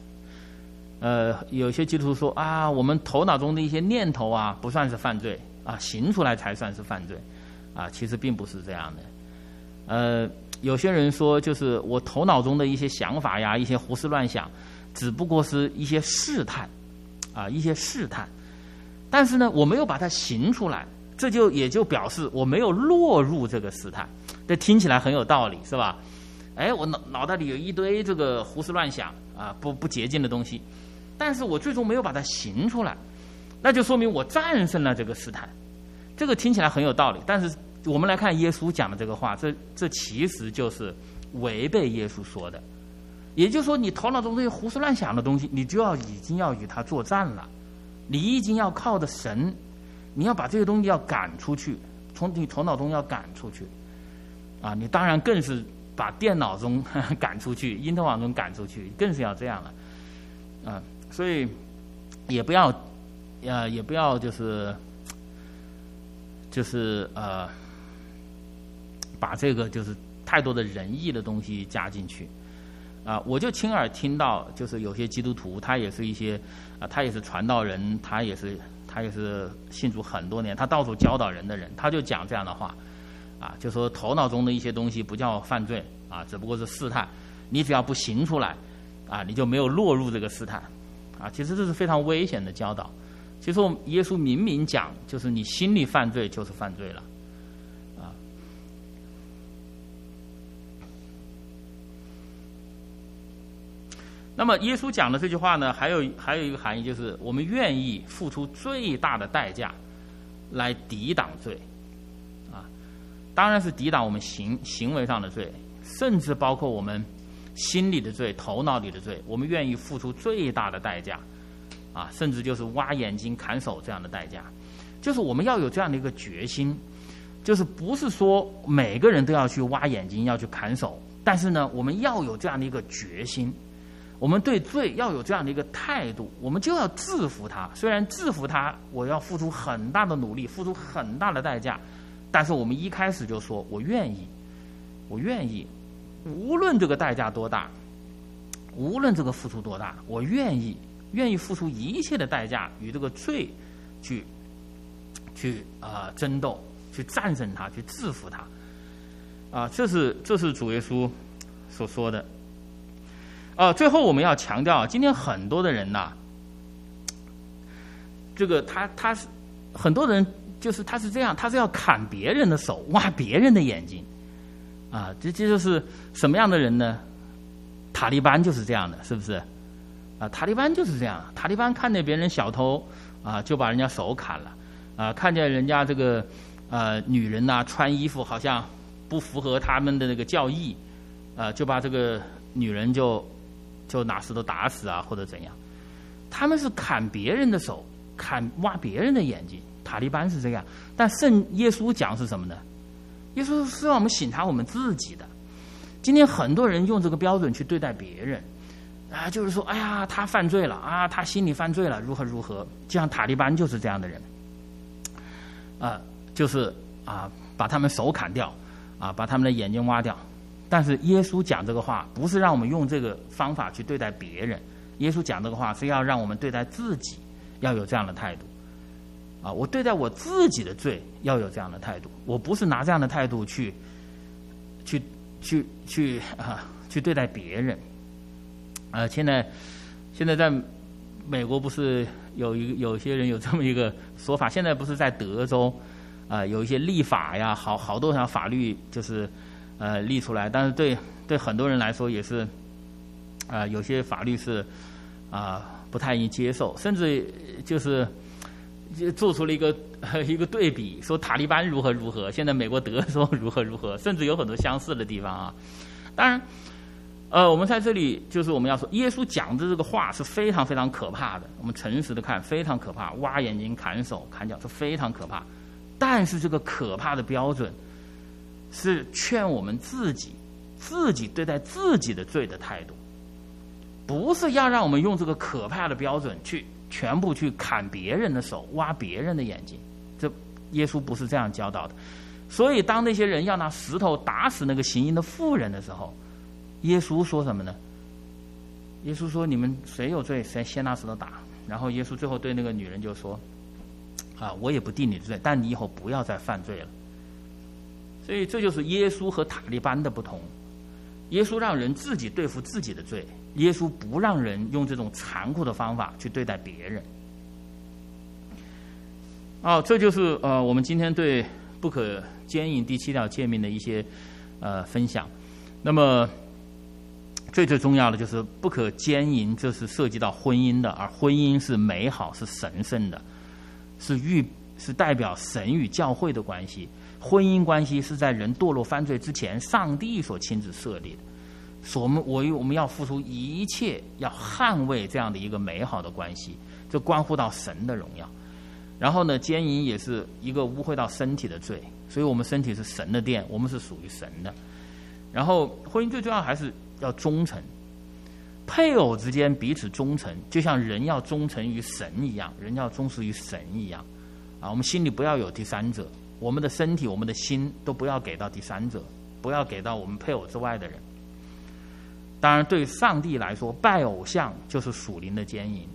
有些基督徒说我们头脑中的一些念头不算是犯罪行出来才算是犯罪其实并不是这样的。有些人说就是我头脑中的一些想法呀，一些胡思乱想，只不过是一些试探一些试探，但是呢我没有把它行出来，这也就表示我没有落入这个试探。这听起来很有道理，是吧？我脑袋里有一堆这个胡思乱想不洁净的东西，但是我最终没有把它行出来，那就说明我战胜了这个试探。这个听起来很有道理，但是我们来看耶稣讲的这个话，这其实就是违背耶稣说的。也就是说，你头脑中这些胡思乱想的东西，你就已经要与他作战了，你已经要靠着神，你要把这些东西要赶出去，从你头脑中要赶出去你当然更是把电脑中赶出去，因特网中赶出去，更是要这样了所以也不要就是把这个就是太多的仁义的东西加进去我就亲耳听到，就是有些基督徒，他也是一些他也是传道人，他也是信主很多年，他到处教导人的人，他就讲这样的话就说头脑中的一些东西不叫犯罪只不过是试探，你只要不行出来你就没有落入这个试探其实这是非常危险的教导。其实耶稣明明讲，就是你心里犯罪就是犯罪了那么耶稣讲的这句话呢，还有一个含义，就是我们愿意付出最大的代价来抵挡罪当然是抵挡我们行为上的罪，甚至包括我们心里的罪、头脑里的罪，我们愿意付出最大的代价甚至就是挖眼睛、砍手这样的代价。就是我们要有这样的一个决心，就是不是说每个人都要去挖眼睛、要去砍手，但是呢，我们要有这样的一个决心，我们对罪要有这样的一个态度，我们就要制服它。虽然制服它，我要付出很大的努力，付出很大的代价，但是我们一开始就说我愿意，无论这个代价多大，无论这个付出多大，我愿意付出一切的代价与这个罪去争斗，去战胜它，去制服它这是主耶稣所说的最后我们要强调今天很多的人这个他是很多人就是他是这样，他是要砍别人的手，挖别人的眼睛这就是什么样的人呢？塔利班就是这样的，是不是塔利班就是这样，塔利班看见别人小偷就把人家手砍了看见人家这个女人穿衣服好像不符合他们的那个教义就把这个女人就拿石头打死或者怎样。他们是砍别人的手，挖别人的眼睛，塔利班是这样。但圣耶稣讲是什么呢？耶稣是让我们省察我们自己的。今天很多人用这个标准去对待别人就是说哎呀他犯罪了他心里犯罪了，如何如何。就像塔利班就是这样的人就是把他们手砍掉把他们的眼睛挖掉。但是耶稣讲这个话不是让我们用这个方法去对待别人，耶稣讲这个话是要让我们对待自己要有这样的态度我对待我自己的罪要有这样的态度，我不是拿这样的态度去对待别人现在在美国不是有些人有这么一个说法，现在不是在德州有一些立法呀，好多条法律就是立出来，但是对很多人来说也是有些法律是不太易接受，甚至就做出了一个对比，说塔利班如何如何，现在美国德州如何如何，甚至有很多相似的地方当然我们在这里就是我们要说耶稣讲的这个话是非常非常可怕的，我们诚实的看非常可怕，挖眼睛、砍手、砍脚是非常可怕。但是这个可怕的标准是劝我们自己对待自己的罪的态度，不是要让我们用这个可怕的标准去全部去砍别人的手、挖别人的眼睛。这耶稣不是这样教导的。 所以当那些人要拿石头打死那个行淫的妇人的时候，耶稣说什么呢？耶稣说：“你们谁有罪，谁先拿石头打。”然后耶稣最后对那个女人就说：“我也不定你的罪，但你以后不要再犯罪了。”所以这就是耶稣和塔利班的不同。耶稣让人自己对付自己的罪，耶稣不让人用这种残酷的方法去对待别人。这就是我们今天对不可奸淫第7条诫命的一些分享。那么最重要的就是不可奸淫，这是涉及到婚姻的，而婚姻是美好、是神圣的，是代表神与教会的关系。婚姻关系是在人堕落犯罪之前，上帝所亲自设立的，所以我们要付出一切，要捍卫这样的一个美好的关系，这关乎到神的荣耀。然后呢，奸淫也是一个污秽到身体的罪，所以我们身体是神的殿，我们是属于神的。然后婚姻最重要还是要忠诚，配偶之间彼此忠诚，就像人要忠诚于神一样，人要忠实于神一样。我们心里不要有第三者，我们的身体、我们的心都不要给到第三者，不要给到我们配偶之外的人。当然，对上帝来说，拜偶像就是属灵的奸淫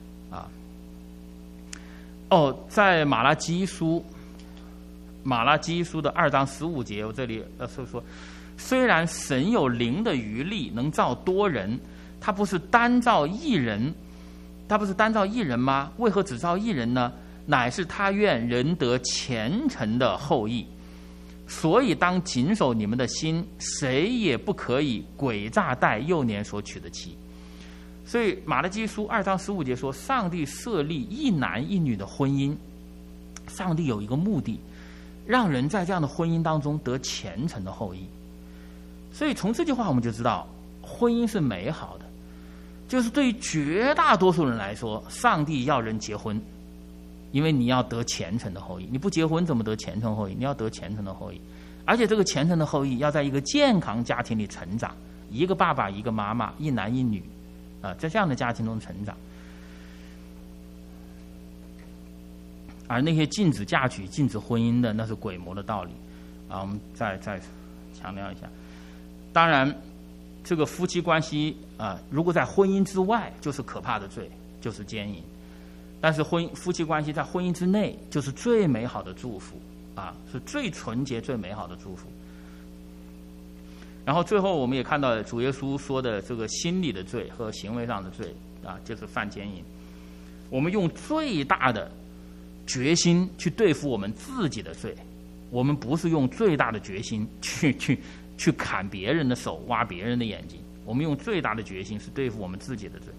在马拉基书的2章15节，我这里说，虽然神有灵的余力，能造多人，他不是单造一人吗？为何只造一人呢？乃是他愿人得虔诚的后裔。所以当谨守你们的心，谁也不可以诡诈待幼年所娶的妻。所以马拉基书2章15节说，上帝设立一男一女的婚姻，上帝有一个目的，让人在这样的婚姻当中得虔诚的后裔。所以从这句话我们就知道，婚姻是美好的，就是对于绝大多数人来说，上帝要人结婚，因为你要得虔诚的后裔，你不结婚怎么得虔诚后裔？你要得虔诚的后裔，而且这个虔诚的后裔要在一个健康家庭里成长，一个爸爸一个妈妈，一男一女在这样的家庭中成长。而那些禁止嫁娶、禁止婚姻的，那是鬼魔的道理我们再强调一下。当然这个夫妻关系如果在婚姻之外，就是可怕的罪，就是奸淫。但是夫妻关系在婚姻之内，就是最美好的祝福是最纯洁、最美好的祝福。然后最后我们也看到主耶稣说的这个心理的罪和行为上的罪就是犯奸淫。我们用最大的决心去对付我们自己的罪，我们不是用最大的决心去砍别人的手、挖别人的眼睛，我们用最大的决心是对付我们自己的罪。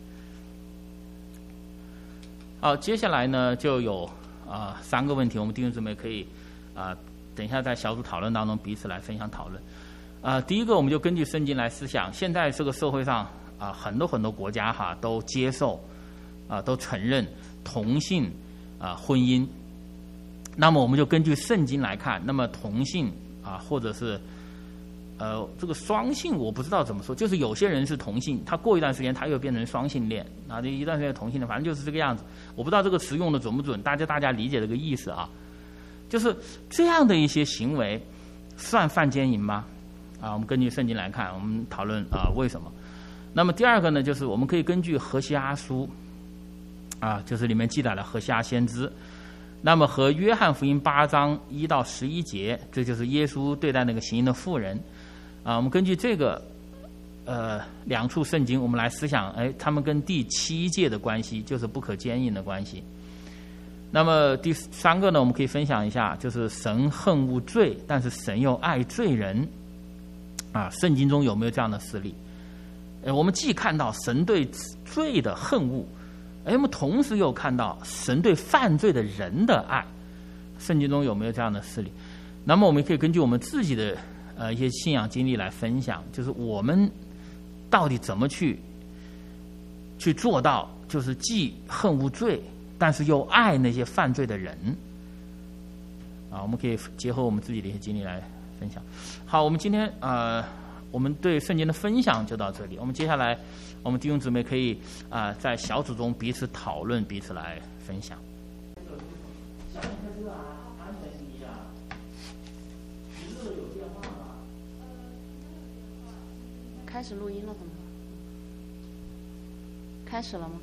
好，接下来呢就有3个问题，我们弟兄姊妹可以等一下在小组讨论当中彼此来分享讨论。第一个，我们就根据圣经来思想，现在这个社会上很多国家都接受都承认同性婚姻。那么我们就根据圣经来看，那么同性或者是这个双性，我不知道怎么说，就是有些人是同性，他过一段时间他又变成双性恋这一段时间同性恋，反正就是这个样子。我不知道这个词用的准不准，大家理解这个意思就是这样的一些行为算犯奸淫吗？我们根据圣经来看，我们讨论为什么。那么第二个呢，就是我们可以根据何西阿书就是里面记载了何西阿先知，那么和约翰福音8章1到11节，这就是耶稣对待那个行淫的妇人我们根据这个2处圣经，我们来思想他们跟第7诫的关系，就是不可奸淫的关系。那么第3个呢，我们可以分享一下，就是神恨恶罪，但是神又爱罪人圣经中有没有这样的事例？我们既看到神对罪的恨恶，我们同时又看到神对犯罪的人的爱，圣经中有没有这样的事例？那么我们可以根据我们自己的一些信仰经历来分享，就是我们到底怎么去做到，就是既恨恶罪，但是又爱那些犯罪的人我们可以结合我们自己的一些经历来分享。好，我们今天我们对圣经的分享就到这里。我们接下来，我们弟兄姊妹可以在小组中彼此讨论，彼此来分享。 开始录音了，怎么了？开始了吗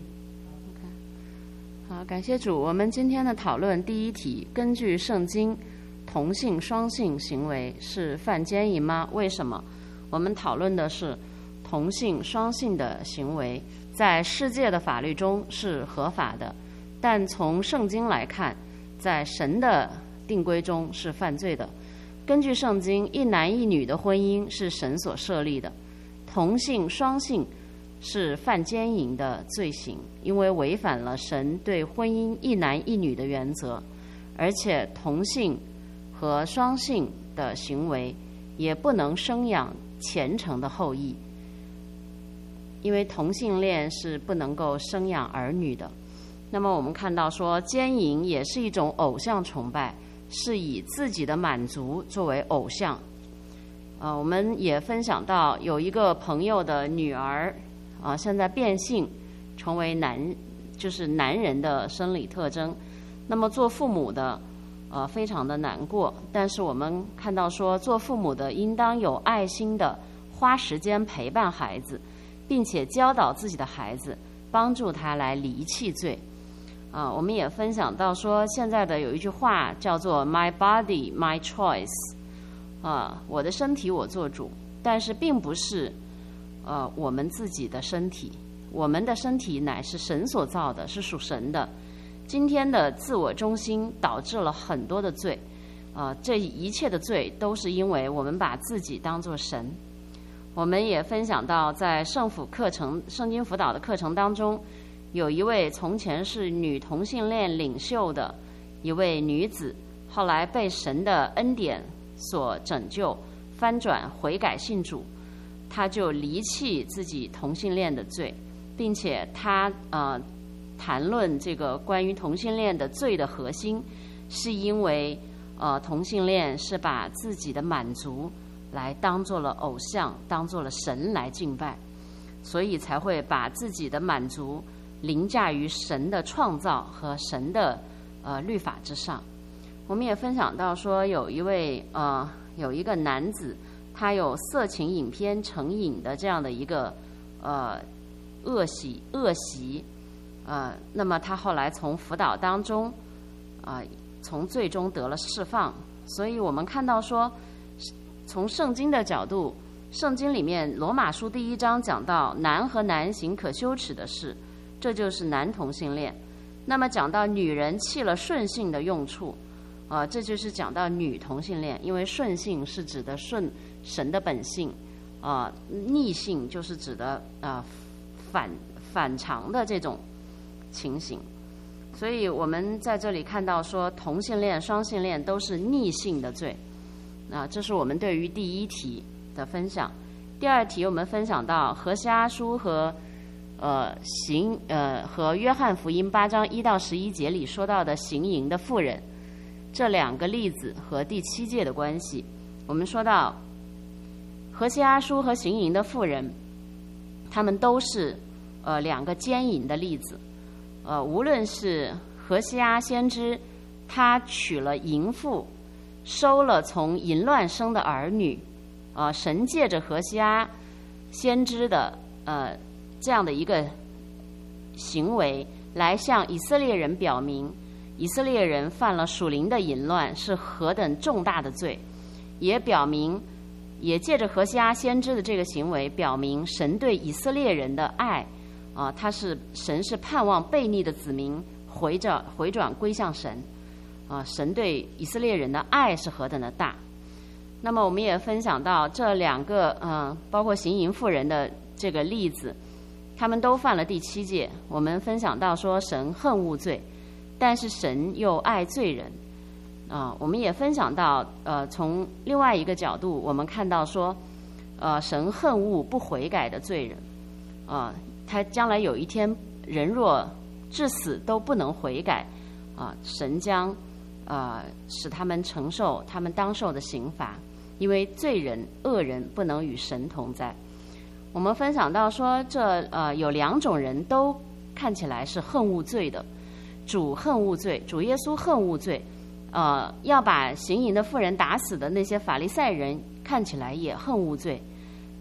？OK， 好，感谢主。我们今天的讨论第一题，根据圣经，同性双性行为是犯奸淫吗？为什么？我们讨论的是同性双性的行为在世界的法律中是合法的，但从圣经来看，在神的定规中是犯罪的。根据圣经，一男一女的婚姻是神所设立的，同性双性是犯奸淫的罪行，因为违反了神对婚姻一男一女的原则，而且同性和双性的行为也不能生养虔诚的后裔，因为同性恋是不能够生养儿女的。那么我们看到说，奸淫也是一种偶像崇拜，是以自己的满足作为偶像。我们也分享到有一个朋友的女儿现在变性成为就是男人的生理特征。那么做父母的非常的难过，但是我们看到说，做父母的应当有爱心的花时间陪伴孩子，并且教导自己的孩子，帮助他来离弃罪。我们也分享到说，现在的有一句话叫做 "My body, my choice"， 我的身体我做主，但是并不是我们自己的身体，我们的身体乃是神所造的，是属神的。今天的自我中心导致了很多的罪，这一切的罪都是因为我们把自己当作神。我们也分享到，在圣经辅导的课程当中，有一位从前是女同性恋领袖的一位女子，后来被神的恩典所拯救，翻转悔改信主，她就离弃自己同性恋的罪，并且她谈论这个关于同性恋的罪的核心，是因为同性恋是把自己的满足来当做了偶像，当做了神来敬拜，所以才会把自己的满足凌驾于神的创造和神的律法之上。我们也分享到说，有一个男子，他有色情影片成瘾的这样的一个恶习，那么他后来从辅导当中从罪中得了释放。所以我们看到说，从圣经的角度，圣经里面罗马书第1章讲到男和男行可羞耻的事，这就是男同性恋。那么讲到女人弃了顺性的用处，这就是讲到女同性恋，因为顺性是指的顺神的本性，逆性就是指的反常的这种情形。所以我们在这里看到说，同性恋、双性恋都是逆性的罪。这是我们对于第一题的分享。第二题我们分享到何西阿书和约翰福音8章1到11节里说到的行淫的妇人，这两个例子和第7诫的关系。我们说到何西阿书和行淫的妇人，他们都是两个奸淫的例子。无论是何西阿先知，他娶了淫妇，收了从淫乱生的儿女，神借着何西阿先知的这样的一个行为，来向以色列人表明，以色列人犯了属灵的淫乱是何等重大的罪，也借着何西阿先知的这个行为，表明神对以色列人的爱。神是盼望悖逆的子民回转归向神，神对以色列人的爱是何等的大。那么我们也分享到这两个包括行淫妇人的这个例子，他们都犯了第7诫。我们分享到说，神恨恶罪，但是神又爱罪人。我们也分享到从另外一个角度，我们看到说神恨恶不悔改的罪人。他将来有一天，人若至死都不能悔改，神将使他们承受他们当受的刑罚，因为罪人恶人不能与神同在。我们分享到说，有2种人都看起来是恨恶罪的。主恨恶罪，主耶稣恨恶罪，要把行淫的妇人打死的那些法利赛人看起来也恨恶罪。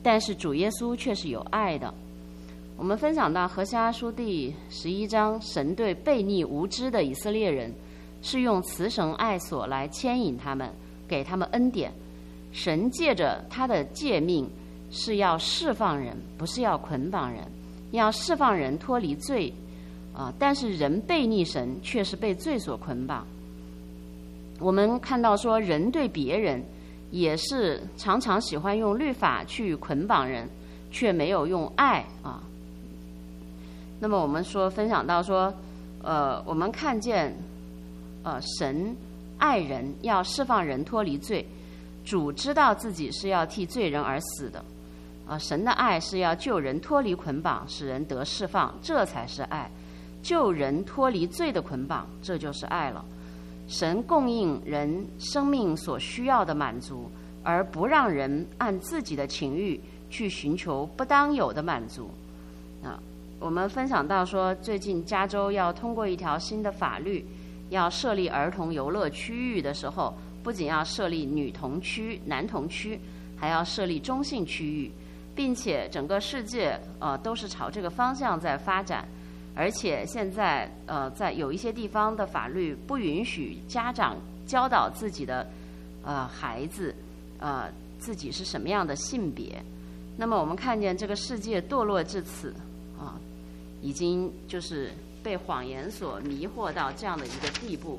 但是主耶稣却是有爱的。我们分享到何西阿书第11章，神对悖逆无知的以色列人是用慈绳爱索来牵引他们，给他们恩典。神借着他的诫命是要释放人，不是要捆绑人，要释放人脱离罪但是人悖逆神，却是被罪所捆绑。我们看到说，人对别人也是常常喜欢用律法去捆绑人，却没有用爱那么我们分享到说，我们看见神爱人，要释放人脱离罪。主知道自己是要替罪人而死的神的爱是要救人脱离捆绑，使人得释放，这才是爱。救人脱离罪的捆绑，这就是爱了。神供应人生命所需要的满足，而不让人按自己的情欲去寻求不当有的满足我们分享到说，最近加州要通过一条新的法律，要设立儿童游乐区域的时候，不仅要设立女童区、男童区，还要设立中性区域，并且整个世界都是朝这个方向在发展。而且现在在有一些地方的法律不允许家长教导自己的孩子自己是什么样的性别。那么我们看见这个世界堕落至此已经就是被谎言所迷惑到这样的一个地步。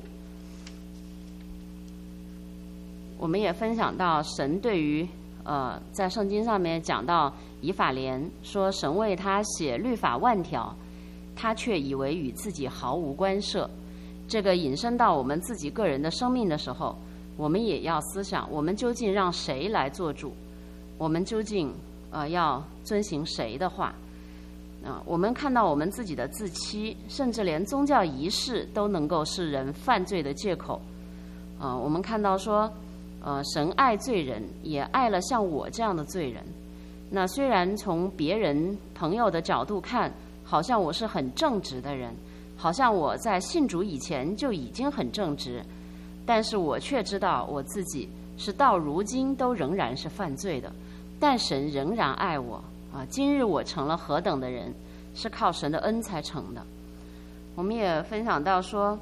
我们也分享到神对于在圣经上面讲到以法莲说，神为他写律法万条，他却以为与自己毫无关涉。这个引申到我们自己个人的生命的时候，我们也要思想，我们究竟让谁来做主？我们究竟要遵行谁的话？我们看到我们自己的自欺，甚至连宗教仪式都能够是人犯罪的借口。我们看到说神爱罪人，也爱了像我这样的罪人。那虽然从别人朋友的角度看，好像我是很正直的人，好像我在信主以前就已经很正直，但是我却知道我自己是到如今都仍然是犯罪的。但神仍然爱我今日我成了何等的人，是靠神的恩才成的。我们也分享到说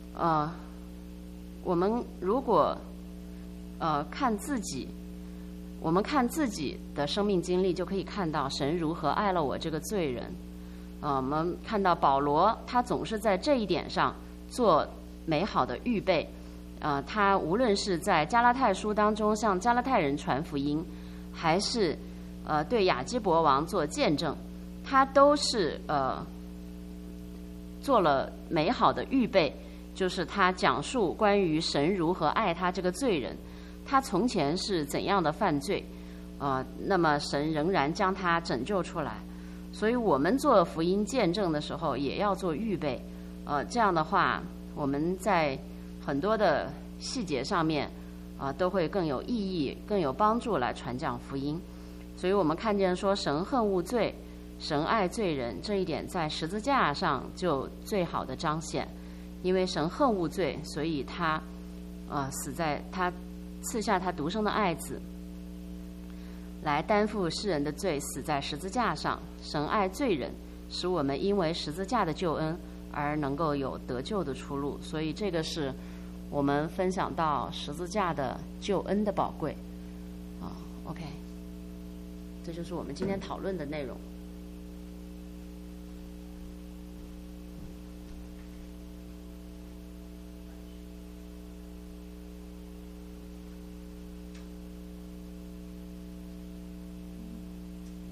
我们如果看自己，我们看自己的生命经历，就可以看到神如何爱了我这个罪人。我们看到保罗，他总是在这一点上做美好的预备。他无论是在加拉太书当中向加拉太人传福音，还是对亚基伯王做见证，他都是做了美好的预备，就是他讲述关于神如何爱他这个罪人，他从前是怎样的犯罪那么神仍然将他拯救出来。所以我们做福音见证的时候也要做预备这样的话我们在很多的细节上面都会更有意义，更有帮助来传讲福音。所以我们看见说神恨恶罪，神爱罪人，这一点在十字架上就最好的彰显。因为神恨恶罪，所以他他赐下他独生的爱子来担负世人的罪，死在十字架上。神爱罪人，使我们因为十字架的救恩而能够有得救的出路。所以这个是我们分享到十字架的救恩的宝贵OK， 这就是我们今天讨论的内容。